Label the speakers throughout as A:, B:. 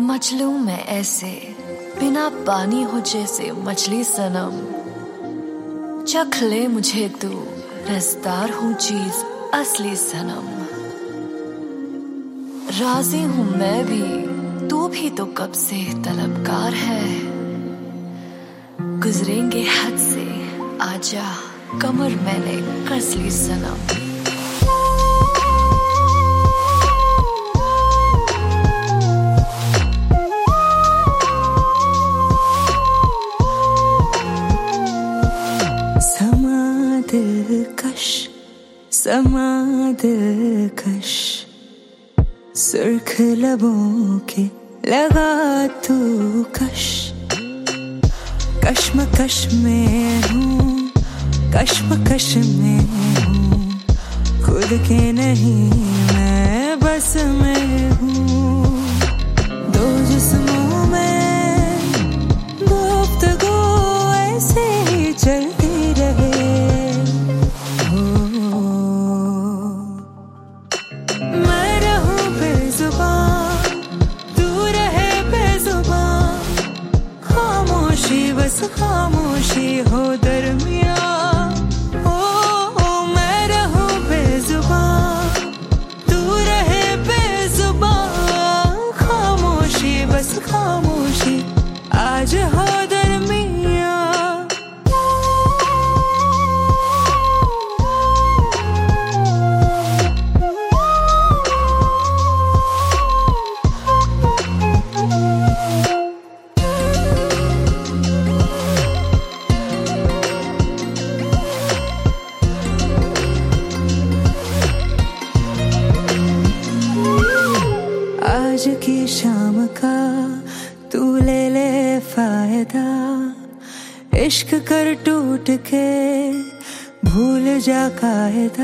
A: मचलूं मैं ऐसे बिना पानी हो जैसे मछली सनम। चख ले मुझे तू रसदार हूँ चीज असली सनम। राजी हूँ मैं भी तू भी तो कब से तलबगार है। गुजरेंगे हद से आजा कमर मैंने कस ली सनम।
B: समा दिलकश सुर्ख लबों के लगा तू कश। कश्मकश में हूँ कश्मकश में हूँ खुद के नहीं मैं बस में हूँ। दो जिस्मों में गुफ्तगू ऐसे ही चलती रहे। बस खामोशी हो दरमियाँ। ओ मैं रहूं बेजुबान तू रहे बेजुबान। खामोशी बस खामोशी आज हो दरमियाँ। आज की शाम का तू ले ले फायदा। इश्क कर टूट के भूल जा कायदा।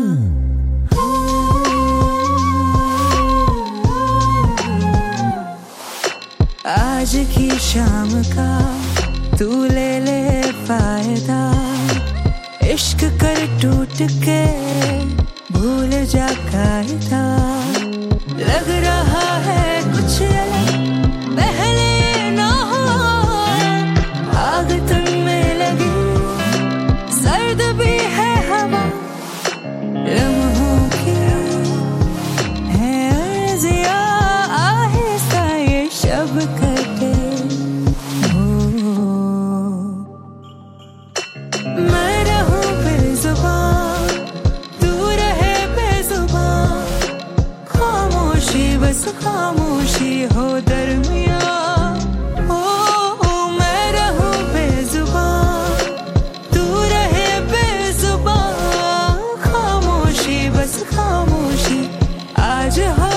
B: आज की शाम का तू ले ले फायदा। इश्क कर टूट के भूल जा कायदा। लग रहा है कुछ अलग पहले ना हो। आग तुम में लगी सर्द भी है हवा। लम्हों की है अर्ज़िया आहिस्ता ये शब कटे। मैं रहूं बेज़ुबान तू रहे बेज़ुबान। बस खामोशी हो दरमियाँ। ओ मैं रहूं बेजुबान तू रहे बेजुबान। खामोशी बस खामोशी आज हो